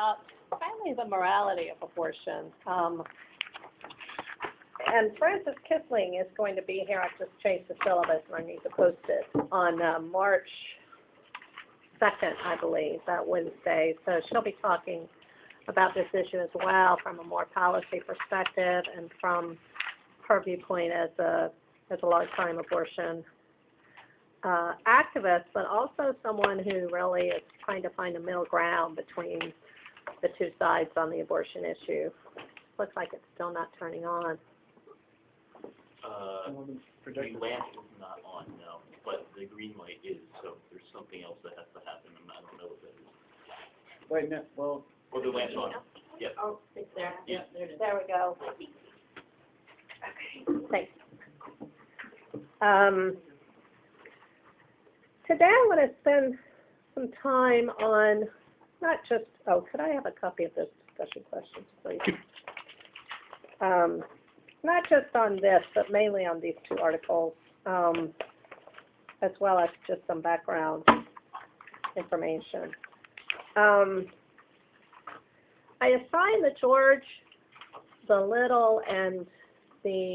about finally the morality of abortion. And Frances Kissling is going to be here. I've just changed the syllabus and I need to post it on March 2nd, I believe, that Wednesday. So she'll be talking about this issue as well from a more policy perspective and from her viewpoint as a lifetime abortion activist, but also someone who really is trying to find a middle ground between the two sides on the abortion issue. Looks like it's still not turning on. The lamp is not on now, but the green light is, so there's something else that has to happen, and I don't know what that is. Wait, no, well... Well, the lamp's on. Yep. Oh, it's there. Yeah. There it is. There we go. Okay, thanks. Today I want to spend some time on not just, could I have a copy of this discussion questions, please? Not just on this, but mainly on these two articles, as well as just some background information. I assigned the George, the Little, and the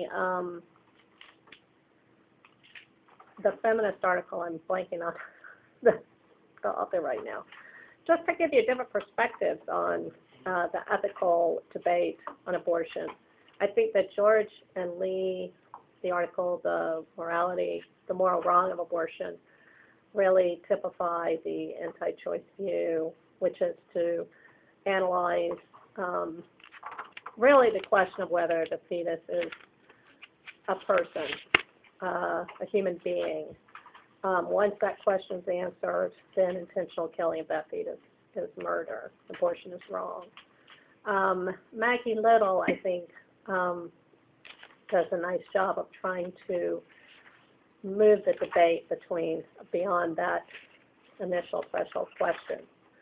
feminist article. I'm blanking on the author right now. Just to give you different perspectives on the ethical debate on abortion. I think that George and Lee, the article, the morality, the moral wrong of abortion, really typify the anti-choice view, which is to analyze really the question of whether the fetus is a person, a human being. Once that question is answered, then intentional killing of that fetus is murder. Abortion is wrong. Maggie Little, I think, does a nice job of trying to move the debate beyond that initial threshold question.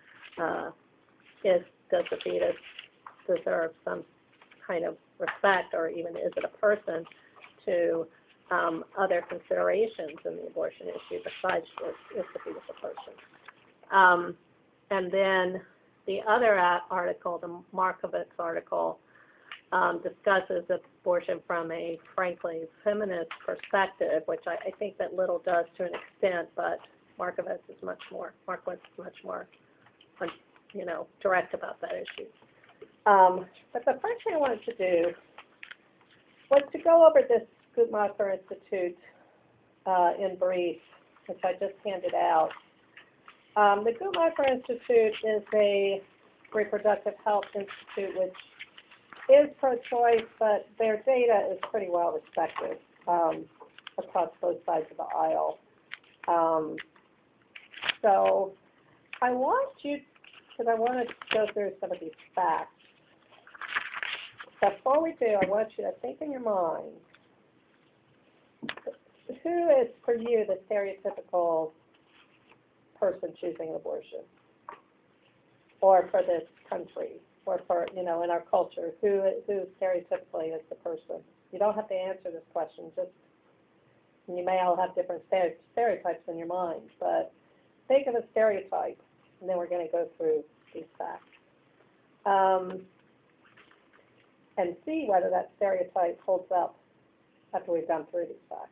Does the fetus deserve some kind of respect, or even is it a person, to other considerations in the abortion issue besides is the fetus a person? And then the other article, the Markovitz article, discusses abortion from a frankly feminist perspective, which I think that Little does to an extent, but Markovitz is much more direct about that issue. But the first thing I wanted to do was to go over this Guttmacher Institute in brief, which I just handed out. The Guttmacher Institute is a reproductive health institute which is pro-choice, but their data is pretty well respected across both sides of the aisle. So I want to go through some of these facts. Before we do, I want you to think in your mind, who is for you the stereotypical person choosing an abortion? Or for this country, or for, in our culture, who stereotypically is the person? You don't have to answer this question, you may all have different stereotypes in your mind, but think of a stereotype, and then we're going to go through these facts. And see whether that stereotype holds up after we've gone through these facts.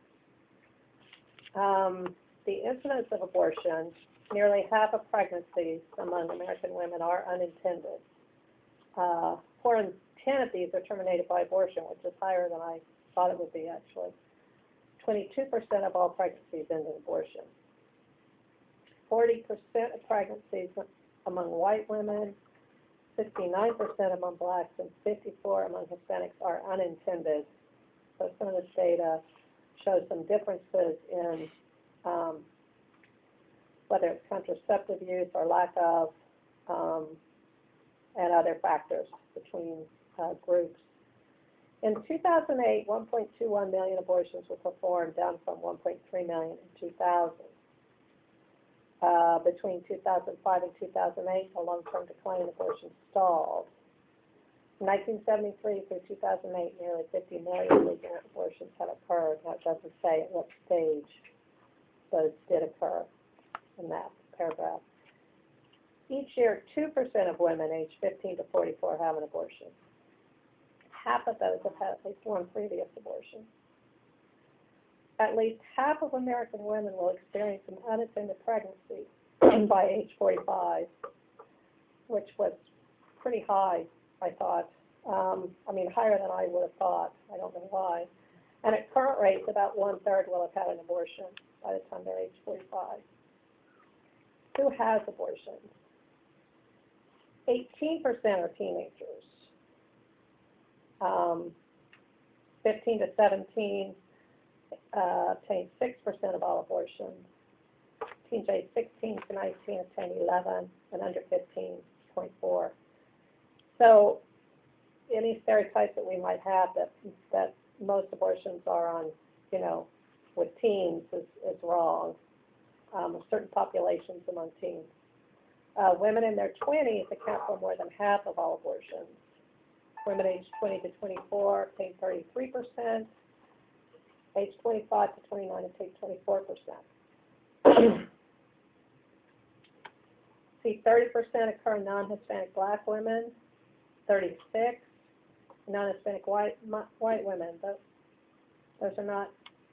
The incidence of abortion, nearly half of pregnancies among American women are unintended. 4 in 10 of these are terminated by abortion, which is higher than I thought it would be, actually. 22% of all pregnancies end in abortion. 40% of pregnancies among white women, 69% among blacks, and 54% among Hispanics are unintended. So some of this data shows some differences in whether it's contraceptive use or lack of, and other factors between groups. In 2008, 1.21 million abortions were performed, down from 1.3 million in 2000. Between 2005 and 2008, a long-term decline in abortion stalled. From 1973 through 2008, nearly 50 million legal abortions had occurred. Now, it doesn't say at what stage those did occur in that paragraph. Each year, 2% of women aged 15 to 44 have an abortion. Half of those have had at least one previous abortion. At least half of American women will experience an unattended pregnancy by age 45, which was pretty high, I thought. Higher than I would have thought. I don't know why. And at current rates, about 1/3 will have had an abortion by the time they're age 45. Who has abortions? 18% are teenagers. 15 to 17 obtain 6% of all abortions. Teens aged 16 to 19 obtain 11, and under 15, 0.4. So any stereotypes that we might have that most abortions are on, with teens is wrong. Certain populations among teens. Women in their 20s account for more than half of all abortions. Women aged 20 to 24 obtain 33%. Age 25 to 29 obtain 24%. See, 30% occur in non-Hispanic Black women, 36 non-Hispanic white women. Those are not,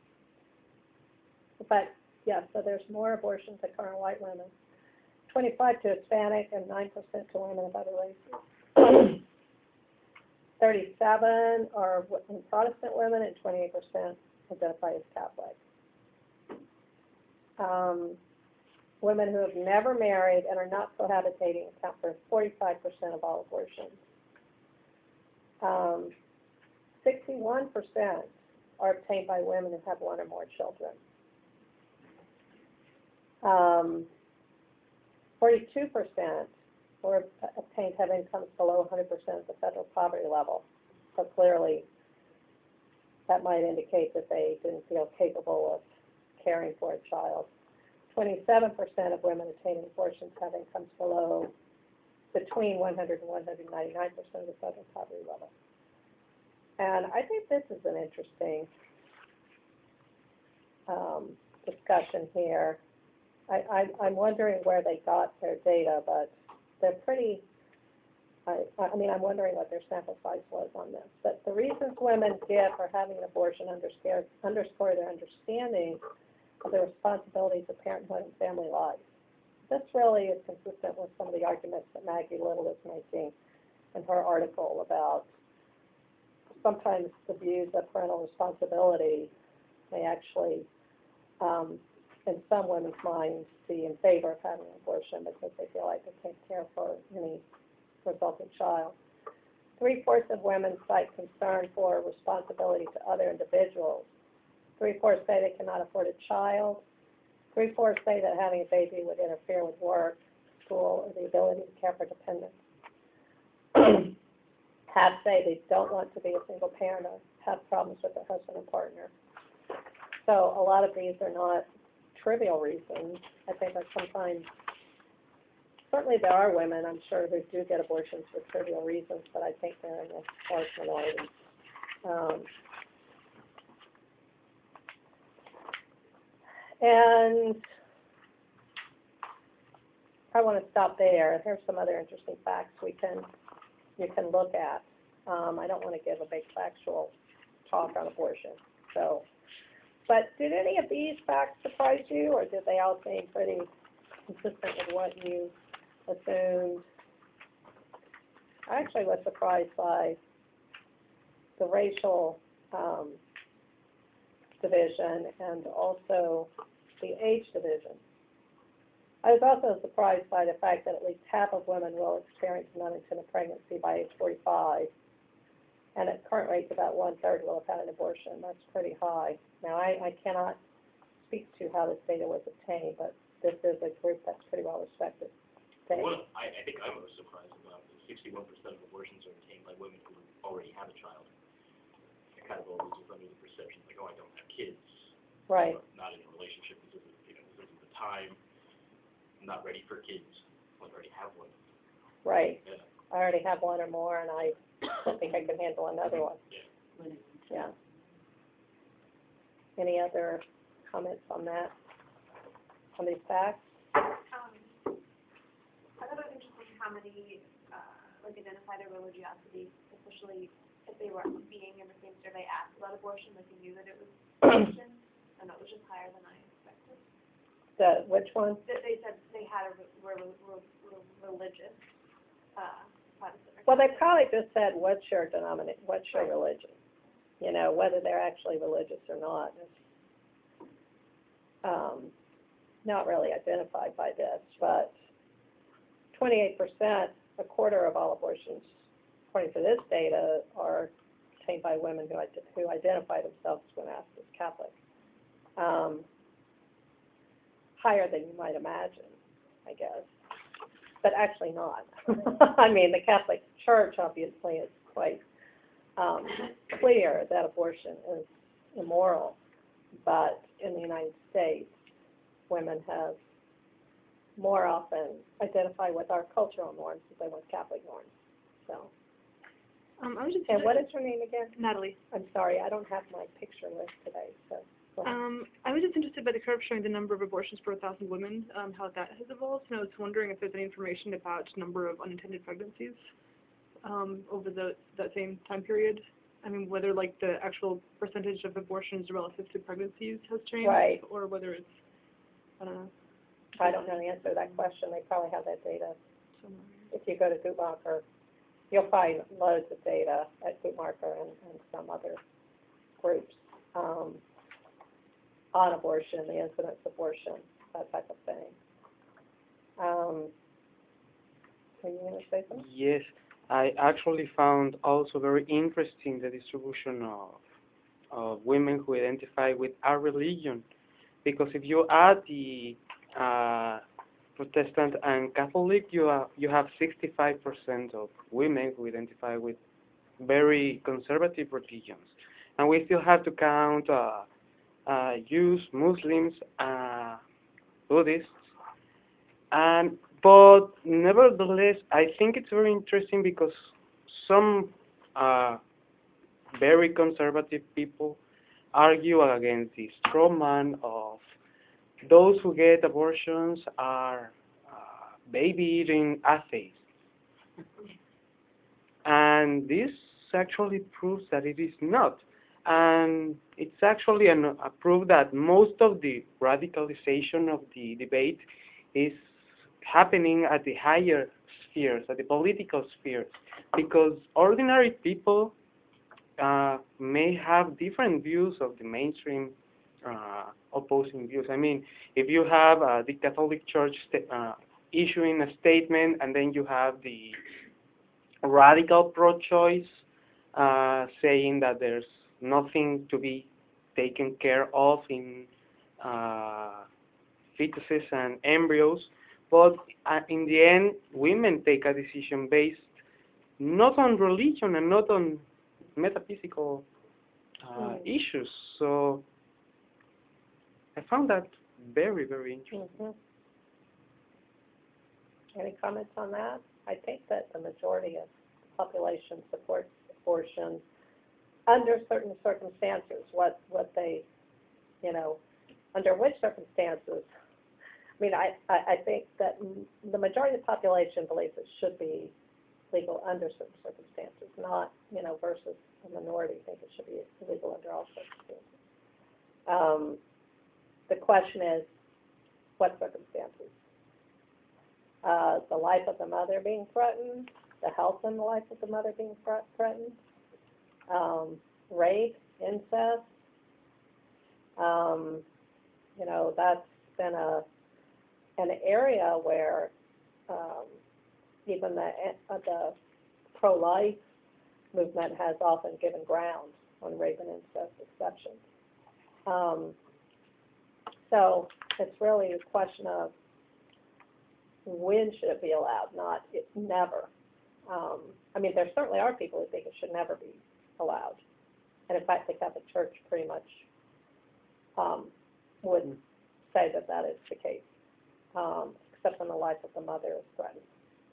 but yes, so there's more abortions occur in white women. 25 to Hispanic and 9% to women of other races. 37 are Protestant women and 28% identify as Catholic. Women who have never married and are not cohabitating account for 45% of all abortions. 61% are obtained by women who have one or more children. 42% were obtained have incomes below 100% of the federal poverty level. So clearly, that might indicate that they didn't feel capable of caring for a child. 27% of women obtaining abortions have incomes between 100 and 199% of the federal poverty level. And I think this is an interesting discussion here. I'm wondering where they got their data, but they're pretty, I'm wondering what their sample size was on this. But the reasons women give for having an abortion underscore their understanding of the responsibilities of parenthood and family life. This really is consistent with some of the arguments that Maggie Little is making in her article about sometimes the views of parental responsibility may actually, in some women's minds, be in favor of having an abortion because they feel like they can't care for any resulting child. 3/4 of women cite concern for responsibility to other individuals. 3/4 say they cannot afford a child. 3/4 say that having a baby would interfere with work, school, or the ability to care for dependents. Half say they don't want to be a single parent or have problems with their husband or partner. So a lot of these are not trivial reasons. I think that sometimes, certainly there are women, I'm sure, who do get abortions for trivial reasons, but I think they're in a large minority. And I want to stop there. Here's some other interesting facts you can look at. I don't want to give a big factual talk on abortion. But did any of these facts surprise you, or did they all seem pretty consistent with what you assumed? I actually was surprised by the racial division and also the age division. I was also surprised by the fact that at least half of women will experience an unintended pregnancy by age 45, and at current rates, about 1/3 will have had an abortion. That's pretty high. Now, I cannot speak to how this data was obtained, but this is a group that's pretty well respected. What I think I'm most surprised about is 61% of abortions are obtained by women who already have a child. I kind of always was under the perception, like, oh, I don't have kids. Right. Or not in a relationship. This isn't the time. I'm not ready for kids. I already have one. Right. Yeah. I already have one or more, and I don't think I can handle another one. Yeah. Yeah. Any other comments on that, on these facts? I thought it how many, like, identified their religiosity, especially if they were being in the same survey asked about abortion, like they knew that it was abortion? I know it was just higher than I expected. Which one? That they said they had a religious, Protestant. Well, they probably just said, what's your religion? You know, whether they're actually religious or not. It's, not really identified by this, but 28%, a quarter of all abortions, according to this data, are obtained by women who identify themselves when asked as Catholic. Higher than you might imagine, I guess, but actually not. I mean, the Catholic Church obviously is quite clear that abortion is immoral, but in the United States, women have more often identified with our cultural norms than with Catholic norms. So. I was just And what is her name again? Natalie. I'm sorry, I don't have my picture list today, so. go ahead. I was just interested by the curve showing the number of abortions per 1,000 women, how that has evolved, and I was wondering if there's any information about number of unintended pregnancies over that same time period. I mean, whether like the actual percentage of abortions relative to pregnancies has changed, Right. or whether it's, I don't know. I don't know the answer to that question. They probably have that data. Somewhere. If you go to Guttmacher, you'll find loads of data at Guttmacher and some other groups on abortion, the incidence of abortion, that type of thing. Are you going to say something? Yes, I actually found also very interesting the distribution of women who identify with our religion, because if you add the Protestant and Catholic, you have 65% of women who identify with very conservative religions, and we still have to count Jews, Muslims, Buddhists, but nevertheless, I think it's very interesting because some very conservative people argue against the straw man of those who get abortions are baby-eating atheists. And this actually proves that it is not. And it's actually a proof that most of the radicalization of the debate is happening at the higher spheres, at the political spheres, because ordinary people may have different views of the mainstream opposing views. I mean, if you have the Catholic Church issuing a statement, and then you have the radical pro-choice saying that there's nothing to be taken care of in fetuses and embryos, but in the end, women take a decision based not on religion and not on metaphysical issues. So I found that very, very interesting. Mm-hmm. Any comments on that? I think that the majority of the population supports abortion under certain circumstances. What they, under which circumstances? I mean, I think that the majority of the population believes it should be legal under certain circumstances, not, versus a minority think it should be illegal under all circumstances. The question is, what circumstances? The life of the mother being threatened, the health and the life of the mother being threatened, rape, incest. That's been an area where even the pro-life movement has often given ground on rape and incest exceptions. So it's really a question of when should it be allowed, not never. I mean, there certainly are people who think it should never be allowed. And in fact, the Catholic Church pretty much would say that that is the case, except when the life of the mother is threatened.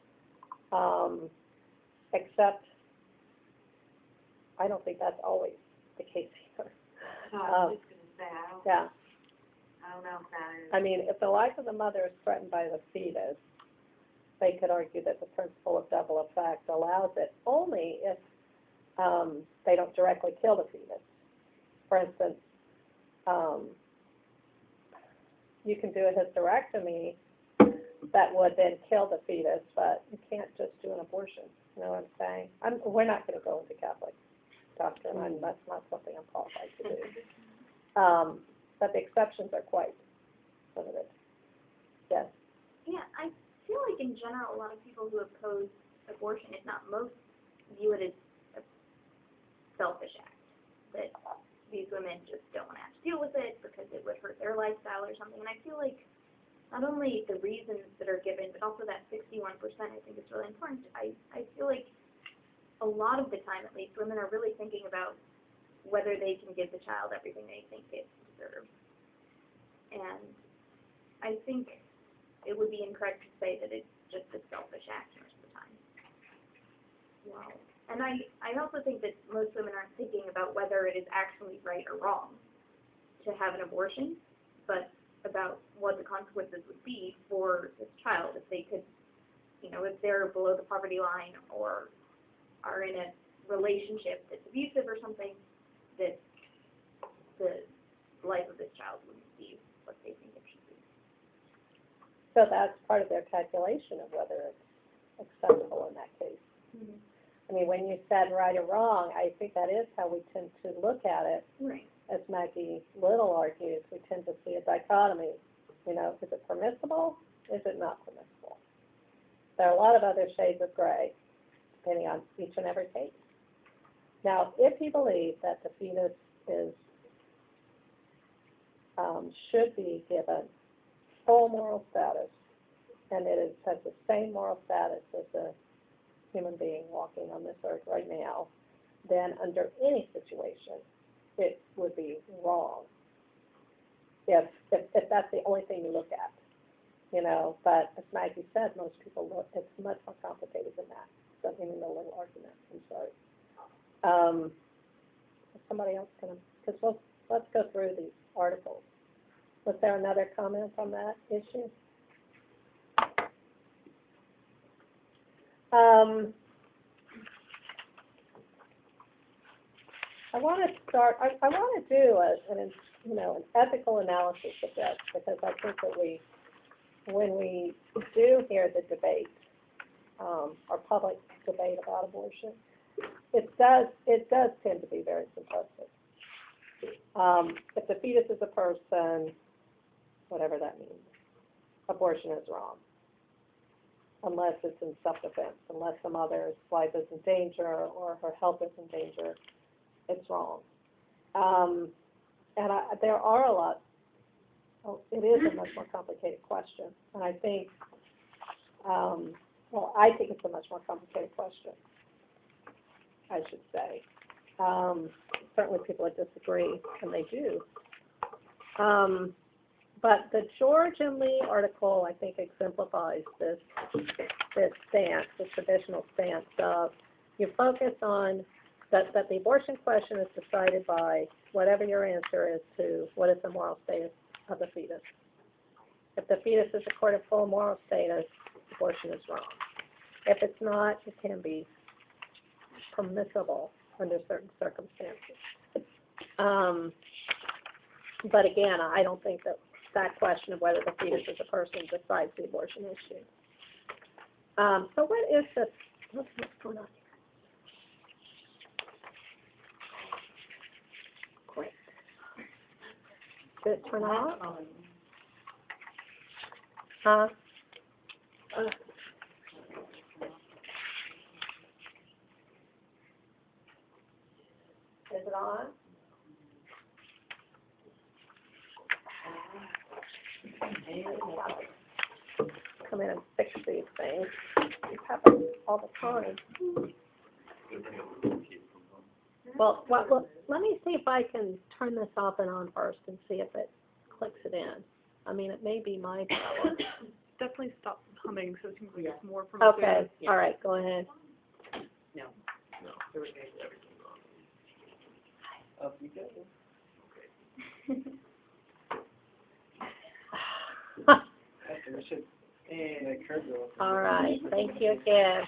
Except, I don't think that's always the case either. No, I was just going to say, I don't know if that is. I mean, if the life of the mother is threatened by the fetus, they could argue that the principle of double effect allows it only if they don't directly kill the fetus. For instance, you can do a hysterectomy that would then kill the fetus, but you can't just do an abortion. You know what I'm saying? We're not going to go into Catholic doctrine. That's not something I'm qualified to do. But the exceptions are quite limited. Yes? Yeah, I feel like in general, a lot of people who oppose abortion, if not most, view it as a selfish act. That these women just don't want to have to deal with it because it would hurt their lifestyle or something. And I feel like not only the reasons that are given, but also that 61%, I think is really important. I feel like a lot of the time, at least, women are really thinking about whether they can give the child everything they think it deserves. And I think it would be incorrect to say that it's just a selfish act most of the time. Wow. And I also think that most women aren't thinking about whether it is actually right or wrong to have an abortion, but about what the consequences would be for this child if they could, you know, if they're below the poverty line or are in a relationship that's abusive or something, that the life of this child wouldn't be what they think it should be. So that's part of their calculation of whether it's acceptable in that case. Mm-hmm. I mean, when you said right or wrong, I think that is how we tend to look at it. Right. As Maggie Little argues, we tend to see a dichotomy. You know, is it permissible? Is it not permissible? There are a lot of other shades of gray, depending on each and every case. Now, if you believe that the fetus is should be given full moral status, and it has the same moral status as a human being walking on this earth right now, then under any situation, it would be wrong if that's the only thing you look at, you know. But as Maggie said, most people look, it's much more complicated than that. Something in the little argument. I'm sorry. Is somebody else going to, because let's go through these articles. Was there another comment on that issue? I want to start. I want to do an ethical analysis of this, because I think that when we do hear the debate, or public debate about abortion, it does tend to be very simplistic. If the fetus is a person, whatever that means, abortion is wrong, unless it's in self-defense, unless some other's life is in danger or her health is in danger, it's wrong. And there are a lot. It is a much more complicated question, and I think, I think it's a much more complicated question, I should say. Certainly people would disagree, and they do. But the George and Lee article, I think, exemplifies this stance, the traditional stance of you focus on that the abortion question is decided by whatever your answer is to what is the moral status of the fetus. If the fetus is accorded full moral status, abortion is wrong. If it's not, it can be permissible under certain circumstances. But again, I don't think that question of whether the fetus is a person decides the abortion issue. So what is this? What's going on here? Great. Did it turn off? Huh? Is it on? Come in and fix these things. It happens all the time. Well, let me see if I can turn this off and on first and see if it clicks it in. I mean, it may be my power. Definitely stop humming, so it seems like it's more from Okay, all right, go ahead. No, everything's on. Up you go. Okay. We should All right, thank you again.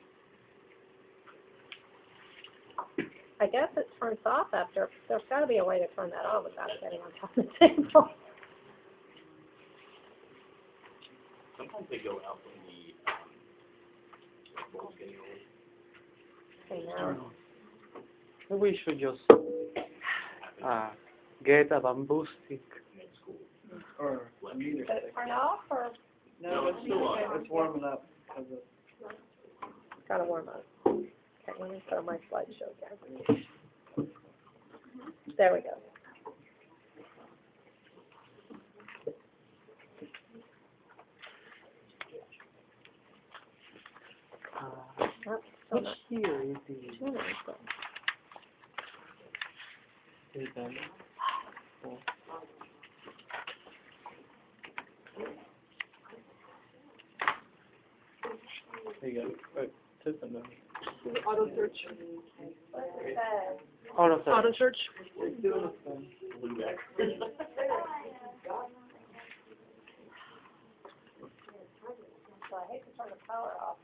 I guess it turns off after, there's gotta be a way to turn that off without it getting on top of the table. Sometimes they go out when the ball's getting old. Okay, now, We should just get a bamboo stick. Med school. Or a meter did it stick. turn off or No, it's still on. It's warming up. 'Cause of- gotta warm up? Okay, let me put on my slideshow again. There we go. Oh, still Which not year is the tuning, so- is done? There you go. Right, system though. Auto search. All of that. Auto search. It's doing its thing. Blue back. So I hate to turn the power off.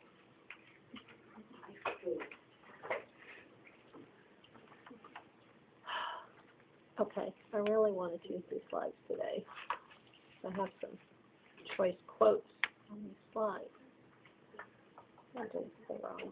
Okay, I really wanted to use these slides today. I have some choice quotes on these slides. I did something wrong.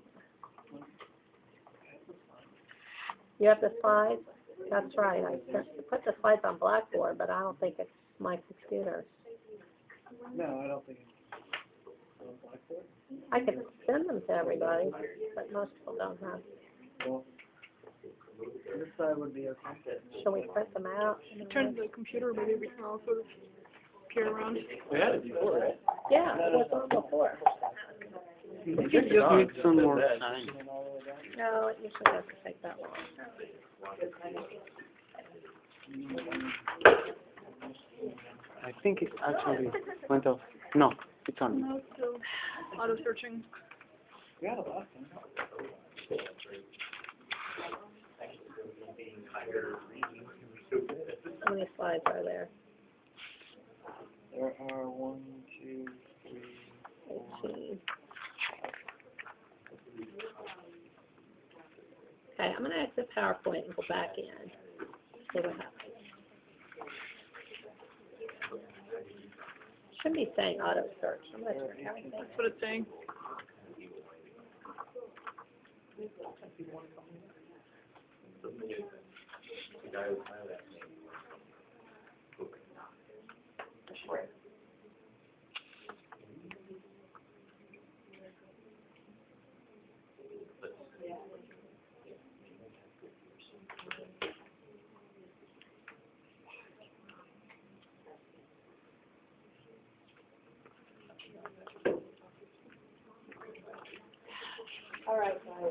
You have the slides? That's right, I put the slides on Blackboard, but I don't think it's my computer. No, I don't think it's on Blackboard. I could send them to everybody, but most people don't have. Well, this side would be okay. Shall we print them out? Turn the computer, maybe we can all sort of peer around. We had it before, right? Yeah, it was on before. I think you just need some more time. No, it usually doesn't take that long. I think it actually went off. No, it's on. No, still auto searching. We had it last time. How many slides are there? There are 1, 2, 3, 18. Okay, I'm gonna exit PowerPoint and go back in. See what happens. Should be saying auto search. I'm gonna turn everything. That's what it's saying. All right, guys.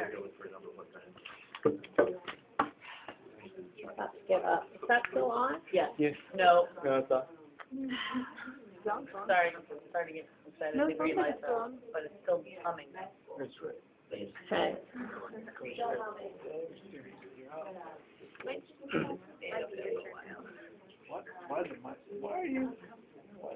About to give up. Is that still on? Yes. Yes. No, No, it's off. Sounds fun. sorry to get excited No, to it sounds green like light it's on. but it's still humming. That's right. Okay. What? Why is it my, why are you? What?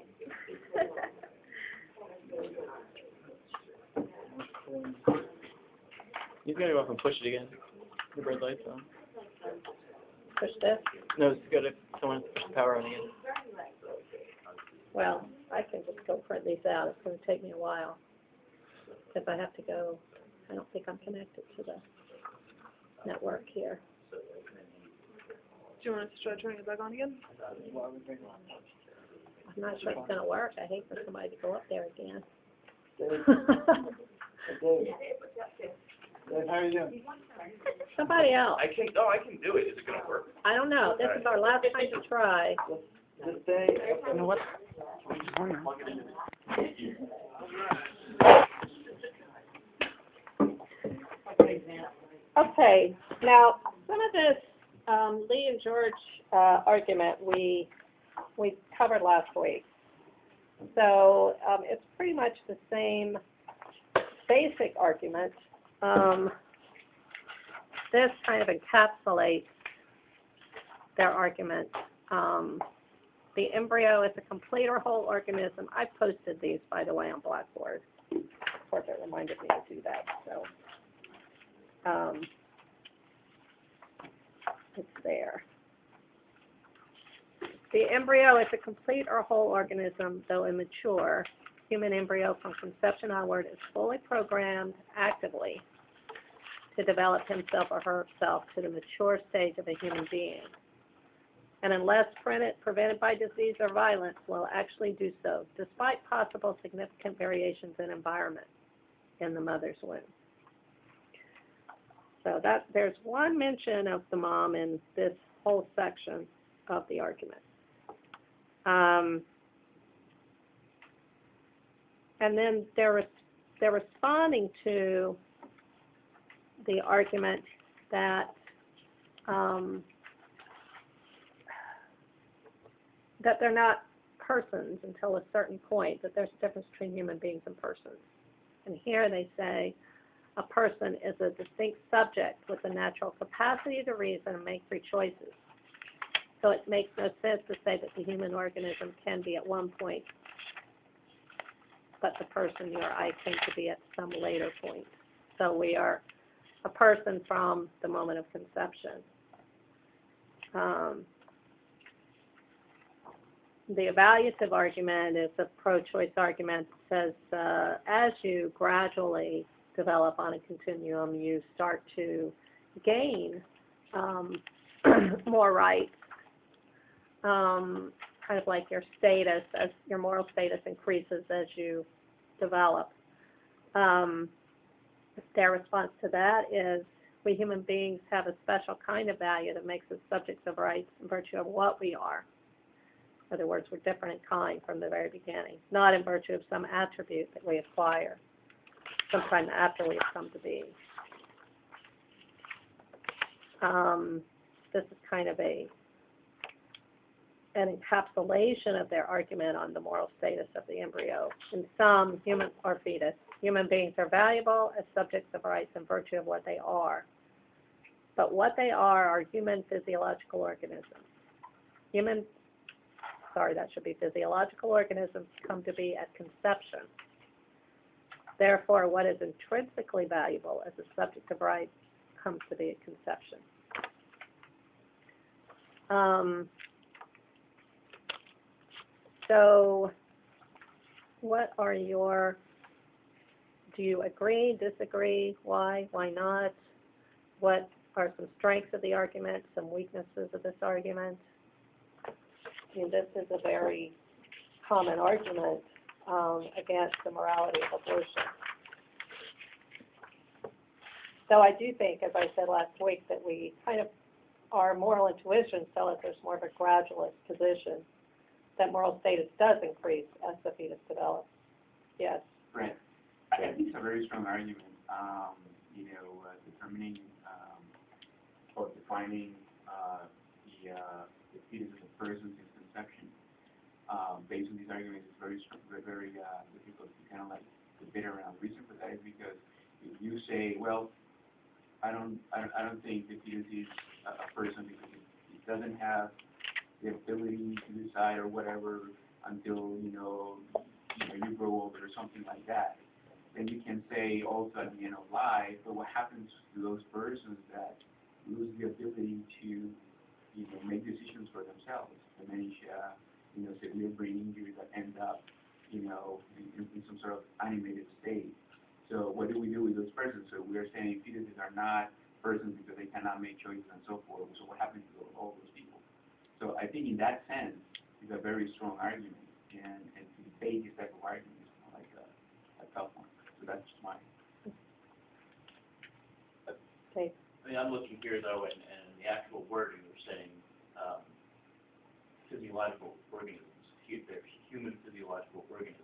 You gotta go off and push it again. The red light's on. Push this. No, it's good if someone push the power on again. Well, I can just go print these out. It's gonna take me a while. Because I have to go, I don't think I'm connected to the network here. Do you want us to try turning it back on again? I'm not sure it's gonna work. I hate for somebody to go up there again. Dave, how are you doing? Somebody else. I can do it. Is it gonna work? I don't know. This is our last time to try. Just stay. You know what? Okay, now, some of this, Lee and George, argument we covered last week. So, it's pretty much the same basic argument. This kind of encapsulates their argument, the embryo is a complete or whole organism. I posted these, by the way, on Blackboard. Of course, it reminded me to do that, so. It's there. The embryo is a complete or whole organism, though immature. Human embryo from conception onward is fully programmed actively to develop himself or herself to the mature stage of a human being. And unless prevented by disease or violence, will actually do so, despite possible significant variations in environment in the mother's womb. So there's one mention of the mom in this whole section of the argument. And then they're responding to the argument that that they're not persons until a certain point, that there's a difference between human beings and persons. And here they say a person is a distinct subject with the natural capacity to reason and make free choices. So it makes no sense to say that the human organism can be at one point, but the person you or I think to be at some later point. So we are a person from the moment of conception. The evaluative argument is a pro-choice argument that says as you gradually develop on a continuum, you start to gain more rights, kind of like your status, as your moral status increases as you develop. Their response to that is, we human beings have a special kind of value that makes us subjects of rights in virtue of what we are. In other words, we're different in kind from the very beginning, not in virtue of some attribute that we acquire sometime after we have come to be. This is kind of an encapsulation of their argument on the moral status of the embryo. In sum, human or fetus, human beings are valuable as subjects of rights in virtue of what they are. But what they are human physiological organisms. Physiological organisms come to be at conception. Therefore, what is intrinsically valuable as a subject of rights comes to be at conception. So, what are do you agree, disagree, why not? What are some strengths of the argument, some weaknesses of this argument? I mean, this is a very common argument against the morality of abortion. So I do think, as I said last week, that we kind of, our moral intuitions tell us there's more of a gradualist position, that moral status does increase as the fetus develops. Yes? Right. I think it's a very strong argument, determining or defining the fetus as a person since conception. Based on these arguments, it's very strong, very difficult to kind of like debate around. The reason for that is because if you say, well, I don't think the fetus is a person because it doesn't have the ability to decide or whatever until you grow older or something like that. Then you can say also at the end of life, but what happens to those persons that lose the ability to make decisions for themselves? Dementia, severe brain injuries that end up in some sort of animated state. So what do we do with those persons? So we are saying fetuses are not persons because they cannot make choices and so forth. So what happens to all those people? So I think in that sense, it's a very strong argument, and to debate this type of argument is like a tough one. So that's just my. Okay. I mean, I'm looking here though, and the actual wording we're saying physiological organisms, they're human physiological organisms.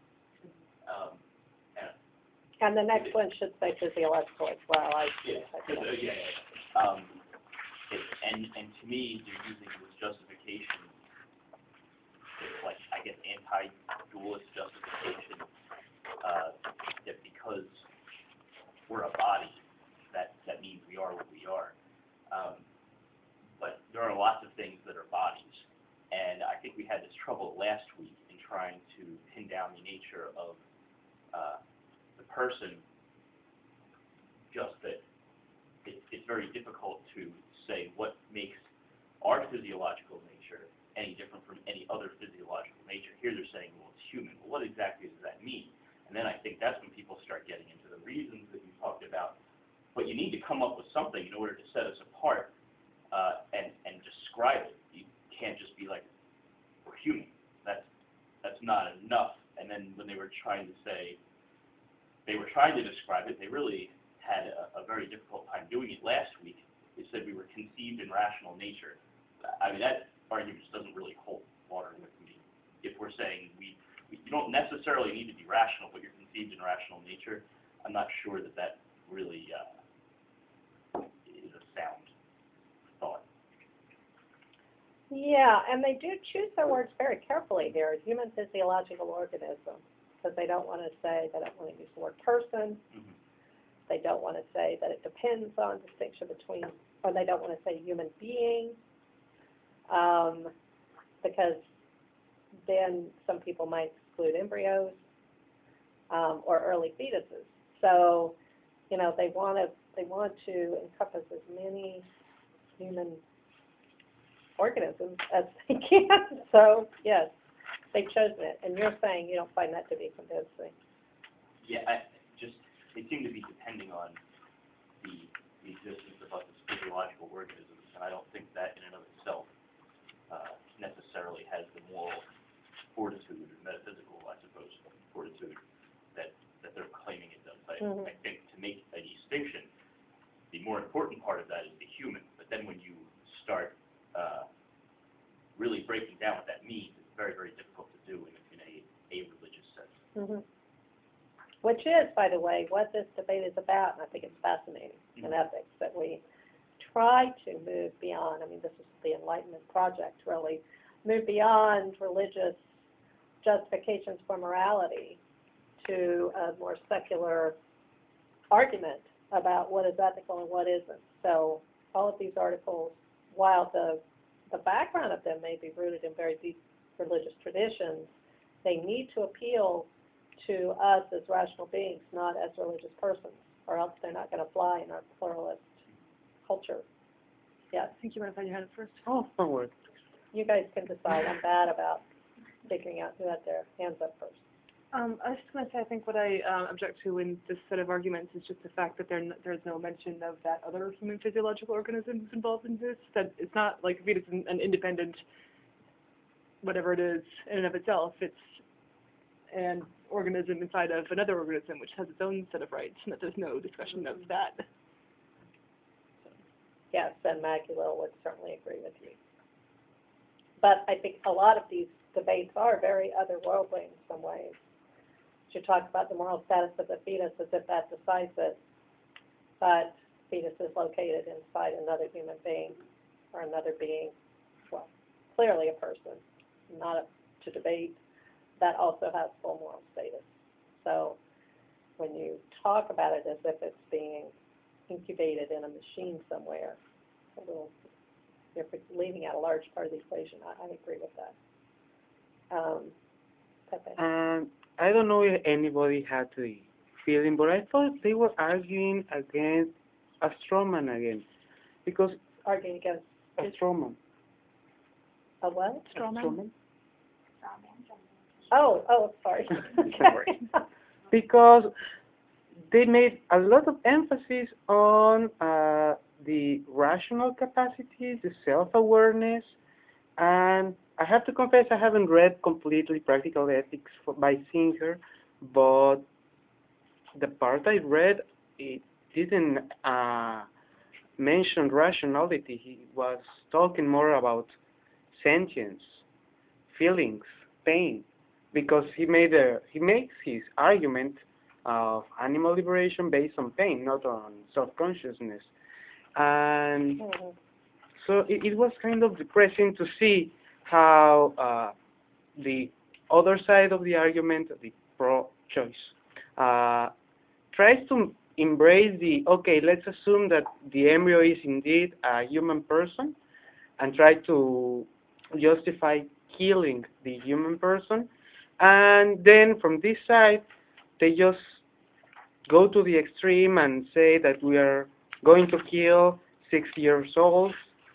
And the next one should say physiological as well. And to me, they're using this justification, it's like, I guess, anti-dualist justification, that because we're a body, that means we are what we are. But there are lots of things that are bodies, and I think we had this trouble last week in trying to pin down the nature of the person, just that it's very difficult to say what makes our physiological nature any different from any other physiological nature. Here they're saying, well, it's human. Well, what exactly does that mean? And then I think that's when people start getting into the reasons that you talked about. But you need to come up with something in order to set us apart and describe it. You can't just be like, we're human. That's not enough. And then when they were trying to describe it, they really had a very difficult time doing it last week. They said we were conceived in rational nature. I mean, that argument just doesn't really hold water with me. If we're saying you don't necessarily need to be rational, but you're conceived in rational nature, I'm not sure that really is a sound thought. Yeah, and they do choose their words very carefully here, human physiological organism, because they don't want to say, they don't want to use the word person. Mm-hmm. They don't want to say that it depends on distinction between, or they don't want to say human being, because then some people might exclude embryos or early fetuses. So, you know, they want to encompass as many human organisms as they can. So, yes, they've chosen it. And you're saying you don't find that to be convincing. Yeah, they seem to be depending on the existence of us as physiological organisms, and I don't think that in and of itself necessarily has the moral fortitude, or metaphysical, I suppose, fortitude that they're claiming it does. I think to make a distinction, the more important part of that is the human, but then when you start really breaking down what that means, it's very, very difficult to do in a religious sense. Mm-hmm. Which is, by the way, what this debate is about, and I think it's fascinating in ethics, that we try to move beyond, I mean, this is the Enlightenment project, really, move beyond religious justifications for morality to a more secular argument about what is ethical and what isn't. So all of these articles, while the background of them may be rooted in very deep religious traditions, they need to appeal to us as rational beings, not as religious persons, or else they're not going to fly in our pluralist culture. Yes? I think you might have had your hand up first. Oh, forward. You guys can decide. I'm bad about figuring out who had their hands up first. I was just going to say, I think what I object to in this set of arguments is just the fact that there's no mention of that other human physiological organism who's involved in this. That it's not like a fetus is an independent, whatever it is, in and of itself. It's an organism inside of another organism which has its own set of rights, and that there's no discussion of that. Yes, and Maggie Little would certainly agree with you. But I think a lot of these debates are very otherworldly in some ways. You talk about the moral status of the fetus as if that decides it, but the fetus is located inside another human being or another being, well, clearly a person, not up to debate, that also has full moral status. So when you talk about it as if it's being incubated in a machine somewhere, you're leaving out a large part of the equation. I agree with that. Pepe? I don't know if anybody had the feeling, but I thought they were arguing against a straw man again, because Arguing against a straw man. a what? Straw man? A straw man? Oh, sorry. Because they made a lot of emphasis on the rational capacities, the self-awareness, and I have to confess I haven't read completely Practical Ethics by Singer, but the part I read, it didn't mention rationality. He was talking more about sentience, feelings, pain, because he makes his argument of animal liberation based on pain, not on self-consciousness. And so it was kind of depressing to see how the other side of the argument, the pro-choice, tries to embrace okay, let's assume that the embryo is indeed a human person, and try to justify killing the human person. And then from this side, they just go to the extreme and say that we are going to kill 6-year-olds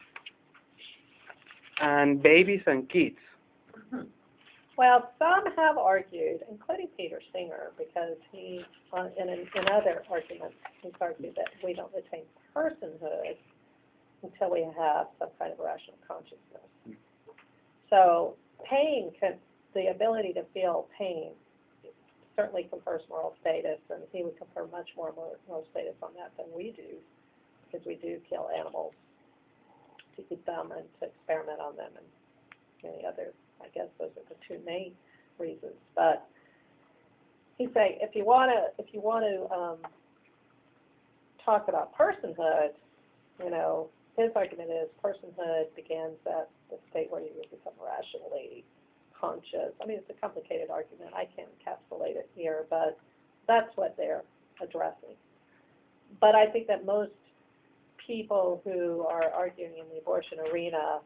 and babies and kids. Well, some have argued, including Peter Singer, because he, in other arguments, he's argued that we don't attain personhood until we have some kind of rational consciousness. So pain, the ability to feel pain certainly confers moral status, and he would confer much more moral status on that than we do, because we do kill animals to eat them and to experiment on them and many other. I guess those are the two main reasons. But he's saying if you want to talk about personhood, his argument is personhood begins at the state where you become rationally conscious. I mean, it's a complicated argument. I can't encapsulate it here, but that's what they're addressing. But I think that most people who are arguing in the abortion arena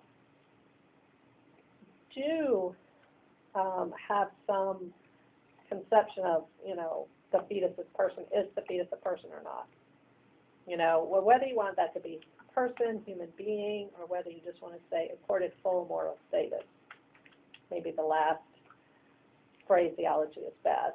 do have some conception of, the fetus as person. Is the fetus a person or not? Well, whether you want that to be person, human being, or whether you just want to say accorded full moral status. Maybe the last phraseology is best.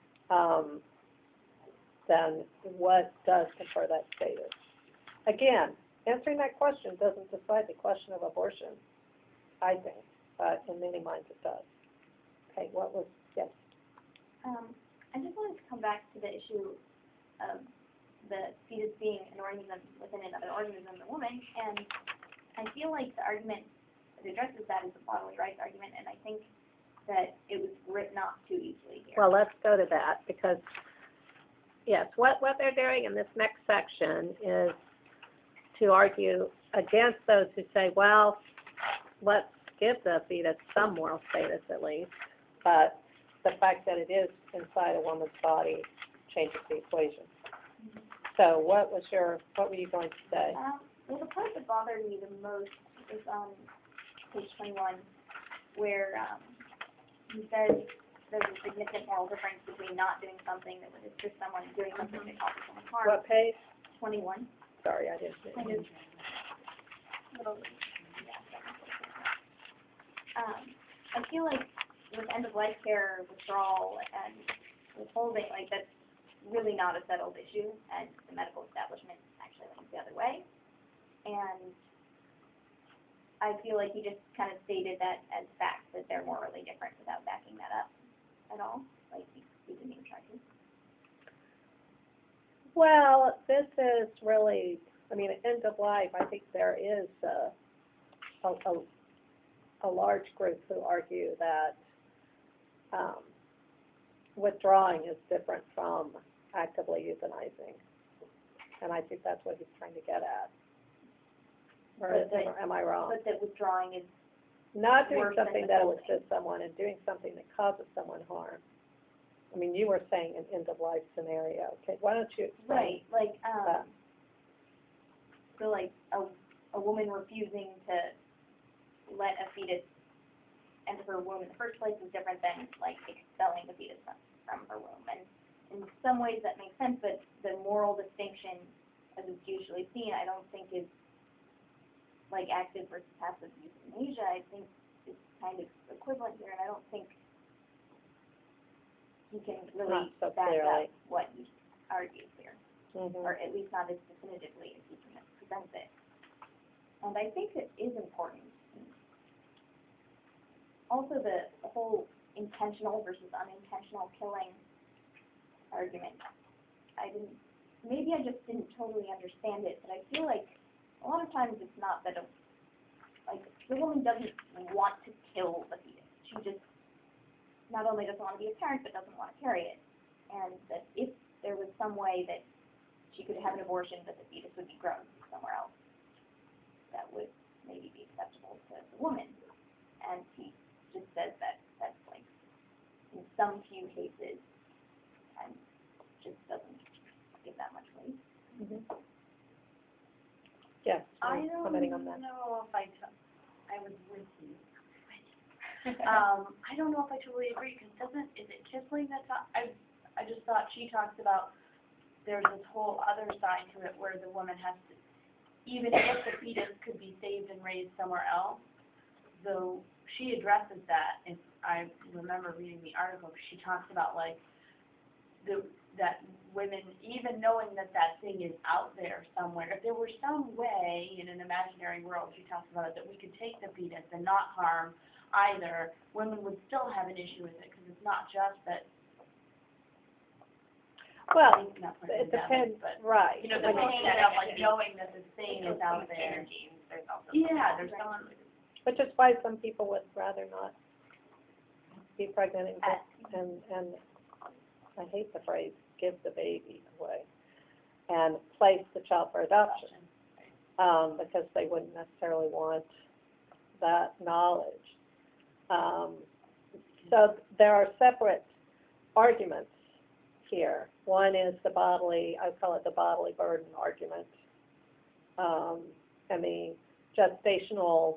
Then what does confer that status? Again, answering that question doesn't decide the question of abortion, I think, but in many minds it does. Okay, yes? I just wanted to come back to the issue of the fetus being an organism within another organism, the woman, and I feel like the argument that addresses that is the bodily rights argument, and I think that it was written off too easily here. Well, let's go to that, because, yes, what they're doing in this next section is to argue against those who say, well, let's give the fetus some moral status at least, but the fact that it is inside a woman's body changes the equation. So what were you going to say? Well, the part that bothered me the most is on page 21, where he says there's a significant moral difference between not doing something that would assist someone and doing something that causes someone harm. What page? 21. Sorry, I didn't see Kind it. of little, I feel like with end-of-life care, withdrawal, and withholding, like that's really not a settled issue, and the medical establishment actually leans the other way. And I feel like he just kind of stated that as facts, that they're morally different without backing that up at all. Like, he didn't even try to. Well, this is really, end of life, I think there is a large group who argue that withdrawing is different from actively euthanizing. And I think that's what he's trying to get at. Or am I wrong? But that withdrawing is Not doing worse than something that will withholding. assist someone and doing something that causes someone harm. You were saying an end-of-life scenario. Okay, why don't you explain? right, like that? so like a woman refusing to let a fetus enter her womb in the first place is different than like expelling the fetus from her womb. And in some ways that makes sense, but the moral distinction, as it's usually seen, I don't think is like active versus passive euthanasia. I think is kind of equivalent here, and I don't think you can really Not so back clearly. up what he argues here, Mhm. or at least not as definitively as he presents it. And I think it is important. Also, the whole intentional versus unintentional killing argument. Maybe I just didn't totally understand it, but I feel like a lot of times it's not that the woman doesn't want to kill the fetus. She just not only doesn't want to be a parent, but doesn't want to carry it. And that if there was some way that she could have an abortion, but the fetus would be grown somewhere else, that would maybe be acceptable to the woman. And he just says that that's like in some few cases, and just doesn't give that much weight. Mhm. Yes, I commenting on that. don't know if I was with you. I don't know if I totally agree, because is it Kipling that I just thought she talks about there's this whole other side to it where the woman has to, even if the fetus could be saved and raised somewhere else, though she addresses that, if I remember reading the article, she talks about like that women, even knowing that that thing is out there somewhere, if there were some way in an imaginary world, she talks about it, that we could take the fetus and not harm either, women would still have an issue with it, because it's not just that. Well, not it pandemic, depends, but, right. you know, the pain of like knowing that this thing is out there. There's also. Yeah, there's someone. Which is why some people would rather not be pregnant and I hate the phrase, give the baby away, and place the child for adoption, because they wouldn't necessarily want that knowledge. So there are separate arguments here. One is the bodily, I call it the bodily burden argument, and the gestational,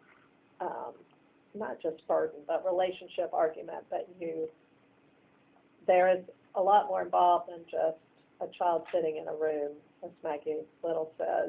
not just burden, but relationship argument that there is a lot more involved than just a child sitting in a room, as Maggie Little says,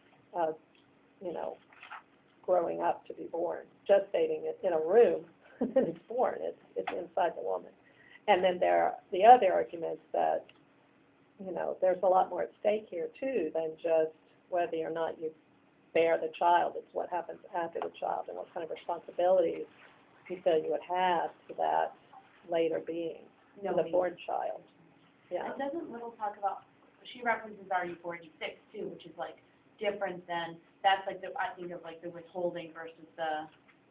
growing up to be born. Gestating it in a room, and it's born, it's inside the woman. And then there are the other arguments that, there's a lot more at stake here too than just whether or not you bear the child. It's what happens after the child and what kind of responsibilities you feel you would have to that later being, to the born child. Yeah. And doesn't Little talk about, she references RU46 too, which is like different than, that's like I think of like the withholding versus the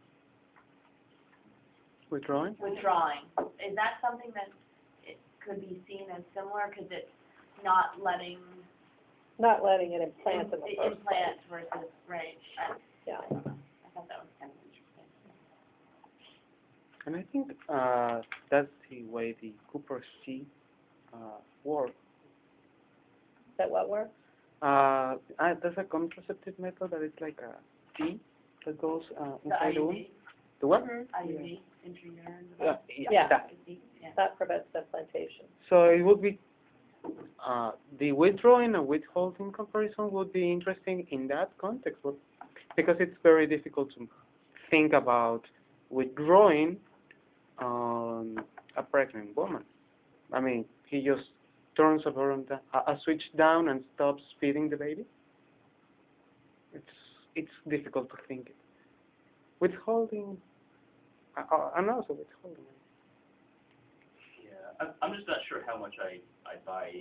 Withdrawing? withdrawing. Is that something that it could be seen as similar, because it's not letting Not letting it implant in the first implant place. versus, right, Yeah. I thought that was kind of interesting. And I think that's the way the Cooper C works. That what works? There's a contraceptive method that is like a C that goes The inside the womb. IUD, The what? IUD, intrauterine Yeah, device. Yeah. that. Yeah. That prevents implantation. So it would be the withdrawing and withholding comparison would be interesting in that context, because it's very difficult to think about withdrawing on a pregnant woman. I mean, he just turns a switch down and stops feeding the baby. It's difficult to think it. Withholding, and also withholding. Yeah, I'm just not sure how much I buy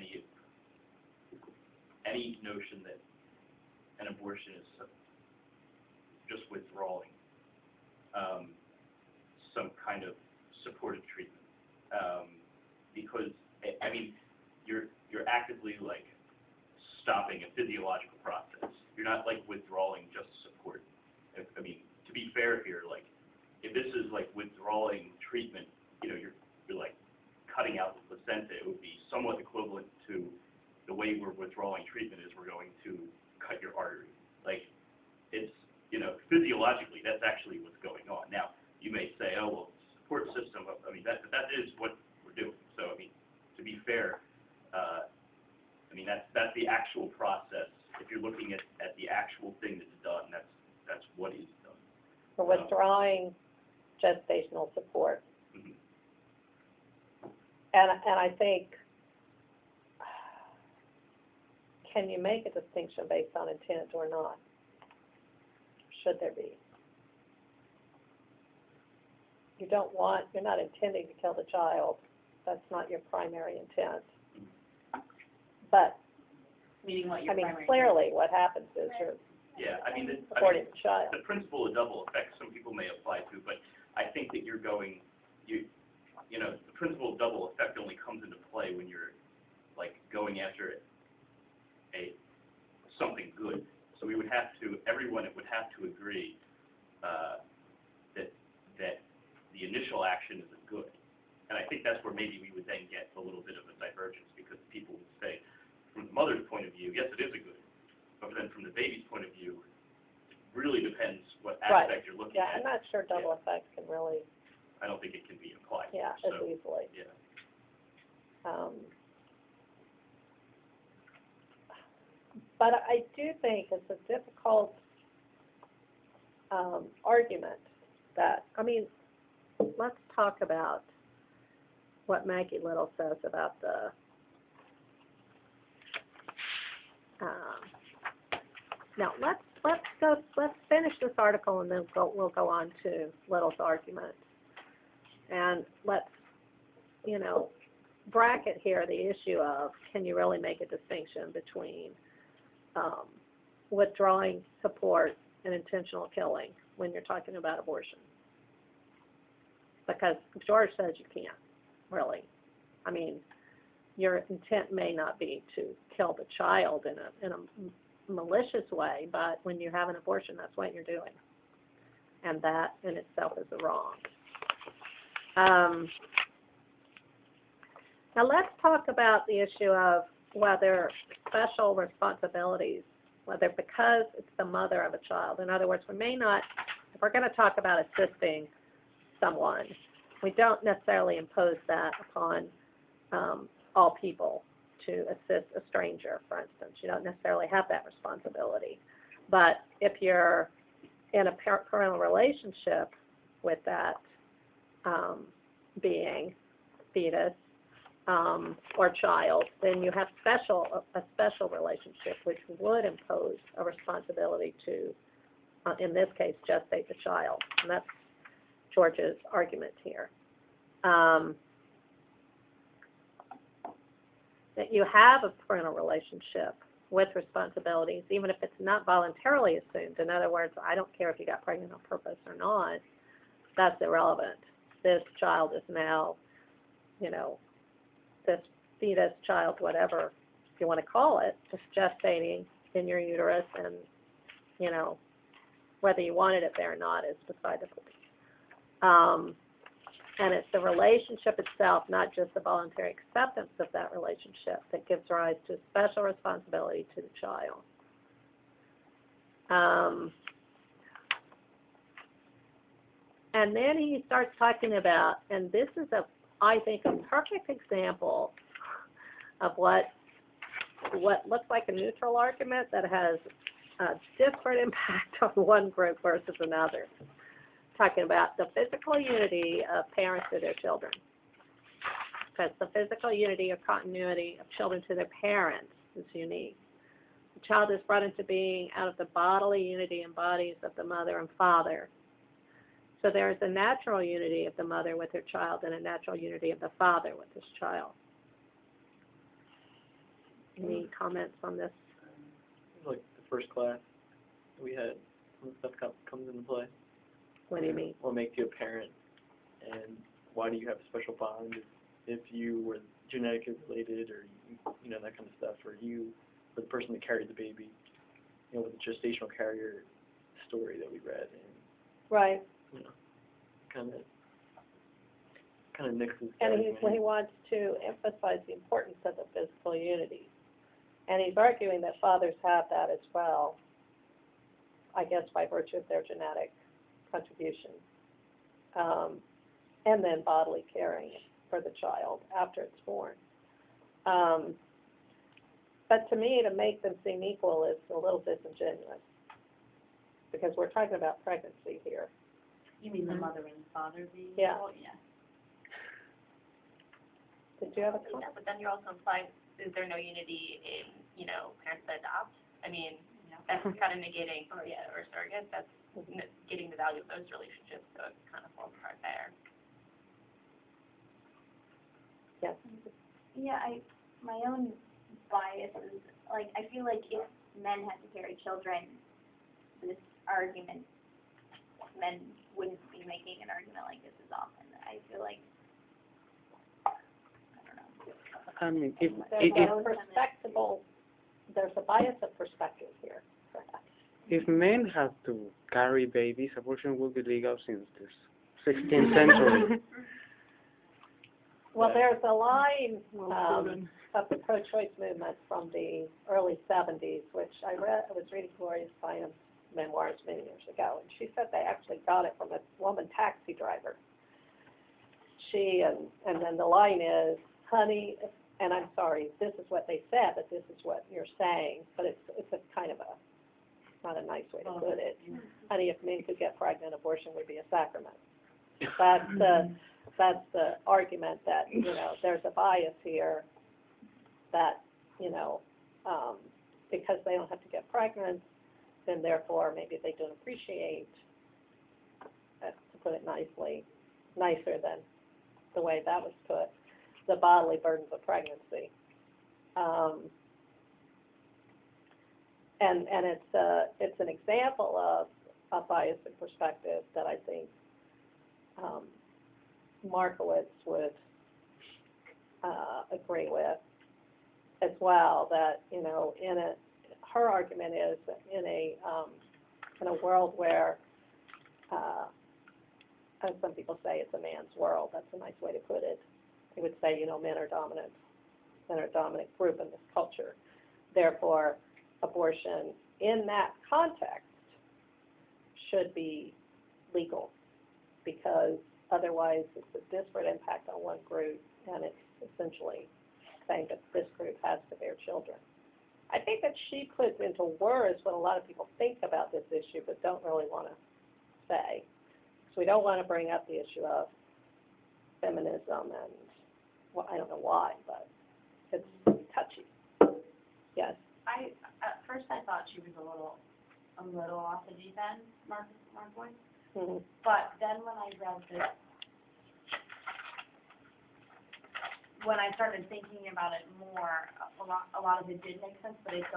any notion that an abortion is just withdrawing some kind of supportive treatment, because I mean you're actively like stopping a physiological process. You're not like withdrawing just support. I mean, to be fair here, like if this is like withdrawing treatment, you're like cutting out the placenta, it would be somewhat equivalent to the way we're withdrawing treatment is we're going to cut your artery. Like, it's, physiologically, that's actually what's going on. Now, you may say, oh, well, support system, I mean, that is what we're doing. So, I mean, to be fair, I mean, that's the actual process. If you're looking at the actual thing that's done, that's what is done. For withdrawing gestational support. Mhm. And I think, can you make a distinction based on intent or not? Should there be? You're not intending to kill the child. That's not your primary intent. But, Meaning what your primary. clearly what happens is you're Yeah, I mean, supporting the child. the principle of double effect, some people may apply to, but I think that you're going, the principle of double effect only comes into play when you're, like, going after something good. So everyone would have to agree that the initial action is a good. And I think that's where maybe we would then get a little bit of a divergence, because people would say, from the mother's point of view, yes, it is a good. But then from the baby's point of view, really depends what Right. aspect you're looking Yeah, at. I'm not sure double effect can really, I don't think it can be applied. yeah, as So, easily. yeah. But I do think it's a difficult argument that, I mean, let's talk about what Maggie Little says about the now let's finish this article and then we'll go on to Little's argument, and let's bracket here the issue of, can you really make a distinction between withdrawing support and intentional killing when you're talking about abortion? Because George says you can't, really. I mean, your intent may not be to kill the child in a malicious way, but when you have an abortion, that's what you're doing. And that in itself is wrong. Now let's talk about the issue of whether special responsibilities, whether because it's the mother of a child. In other words, we may not, if we're going to talk about assisting someone, we don't necessarily impose that upon all people to assist a stranger, for instance. You don't necessarily have that responsibility. But if you're in a parental relationship with that being, fetus, or child, then you have a special relationship which would impose a responsibility to, in this case, gestate the child. And that's George's argument here. That you have a parental relationship with responsibilities, even if it's not voluntarily assumed. In other words, I don't care if you got pregnant on purpose or not, that's irrelevant. This child is now, this fetus, child, whatever you want to call it, just gestating in your uterus, and, whether you wanted it there or not is beside the point. And it's the relationship itself, not just the voluntary acceptance of that relationship, that gives rise to special responsibility to the child. And then he starts talking about, and this is I think, a perfect example of what looks like a neutral argument that has a disparate impact on one group versus another. Talking about the physical unity of parents to their children. Because the physical unity or continuity of children to their parents is unique. The child is brought into being out of the bodily unity and bodies of the mother and father. So there is a natural unity of the mother with her child and a natural unity of the father with his child. Any comments on this? Like the first class we had, when stuff comes into play. What do you mean? What makes you a parent, and why do you have a special bond if you were genetically related, or that kind of stuff, or you were the person that carried the baby, with the gestational carrier story that we read, and Right. kind of nixes. And he wants to emphasize the importance of the physical unity. And he's arguing that fathers have that as well, I guess by virtue of their genetic contribution, and then bodily caring for the child after it's born. But to me, to make them seem equal is a little disingenuous, because we're talking about pregnancy here. You mean the mother and father being Yeah. equal? Yeah. Did you have a Yeah, comment? but then you're also implying, is there no unity in, parents that adopt? I mean, that's kind of negating, or surrogate, that's getting the value of those relationships, so it kind of falls apart there. Yes. Yeah, my own bias is, I feel like if men had to carry children, this argument, men wouldn't be making an argument like this as often. I feel like, I don't know. I mean, There's a bias of perspective here, perhaps. if men had to carry babies, abortion would be legal since the 16th century. Well, there's a line of the pro-choice movement from the early 70s, which I was reading Gloria Steinem's memoirs many years ago, and she said they actually got it from a woman taxi driver. And then the line is, honey, and I'm sorry, this is what they said, but this is what you're saying, but it's a kind of a, not a nice way to put it. Honey, if men could get pregnant, abortion would be a sacrament. That's the argument that, you know, there's a bias here that, you know, because they don't have to get pregnant, then therefore maybe they don't appreciate, to put it nicely, nicer than the way that was put, the bodily burdens of pregnancy. And it's an example of a bias in perspective that I think Markowitz would agree with as well, that, you know, her argument is that in a world where, as some people say, it's a man's world, that's a nice way to put it. They would say, you know, men are a dominant group in this culture. Therefore, abortion in that context should be legal, because otherwise it's a disparate impact on one group, and it's essentially saying that this group has to bear children. I think that she puts into words what a lot of people think about this issue but don't really want to say. So we don't want to bring up the issue of feminism, and, well, I don't know why, but it's touchy. Yes? At first I thought she was a little off the deep end, Markowitz. Mm-hmm. But then when I read this, when I started thinking about it more, a lot of it did make sense, but it's a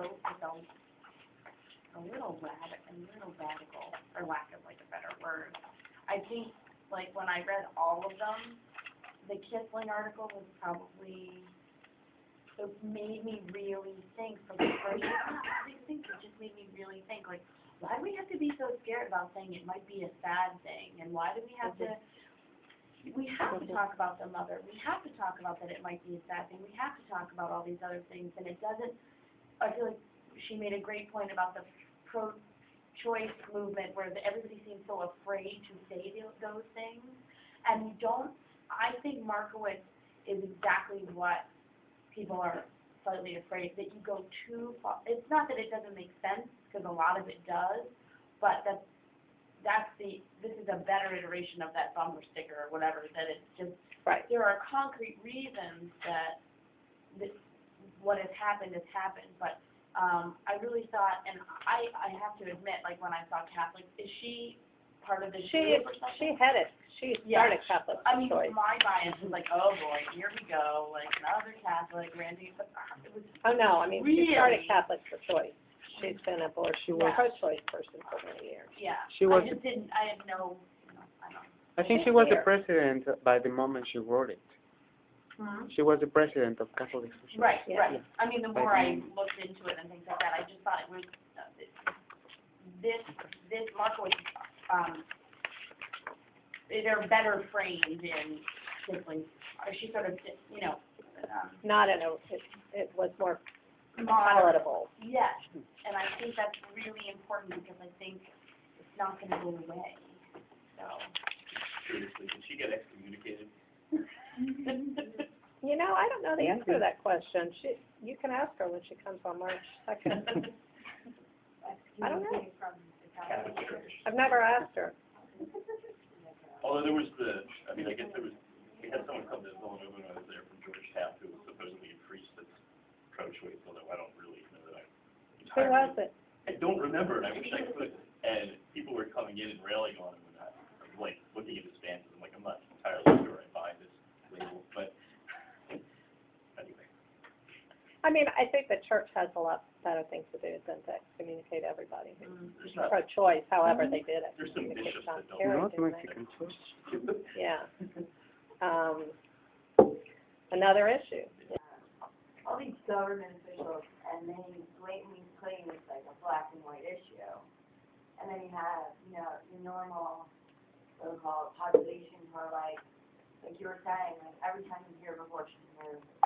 little radical, for lack of like a better word. I think, like, when I read all of them, the Kissling article was probably, it made me really think for the first time. It just made me really think, like, why do we have to be so scared about saying it might be a sad thing? And why do we have to talk about the mother. We have to talk about that it might be a sad thing. We have to talk about all these other things. And it doesn't, I feel like she made a great point about the pro-choice movement where everybody seems so afraid to say those things. And I think Markowitz is exactly what people are slightly afraid, that you go too far. It's not that it doesn't make sense, because a lot of it does, but this is a better iteration of that bumper sticker or whatever, that it's just, right. There are concrete reasons that what has happened, but I really thought, and I have to admit, like, when I saw Catholic, is she part of the group or something? She started Catholic I mean, Choice. my bias was like, oh boy, here we go, like another Catholic, Randy, but it was Oh, no, I mean, really, she started Catholic for Choice. She's been a pro-choice person for many years. yeah, She was, I just didn't, I had no, I don't. I think she was the president by the moment she wrote it. Hmm? She was the president of Catholic Social. Right, Yeah. right. I mean, the more I looked into it and things like that, I just thought it was, this Markowitz, they're better framed in Kissling, or she sort of, you know, Not in it was more modern. palatable. Yes, and I think that's really important because I think it's not gonna go away, so. Seriously, did she get excommunicated? You know, I don't know the answer to that question. You can ask her when she comes on March 2nd. I don't know. Catholic Church. I've never asked her. Although there was I guess we had someone come to Villanova when I was there from Georgetown who was supposedly a priest that's pro-choice, although I don't really know that Who was it? I don't remember, and I wish I could. And people were coming in and railing on him, and I was like looking at his stances. I'm like, I'm not entirely sure I buy this label, but anyway. I mean, I think the church has a lot better things to do than to communicate everybody who's There's not, pro-choice, however they did it. there's some Communicate bishops John that Kerry, Not didn't they? Mexican church. Yeah. Another issue. All these government officials, and they blatantly claim it's like a black and white issue. And then you have, you know, your normal, so-called population who are like you were saying, like every time you hear of abortion, there's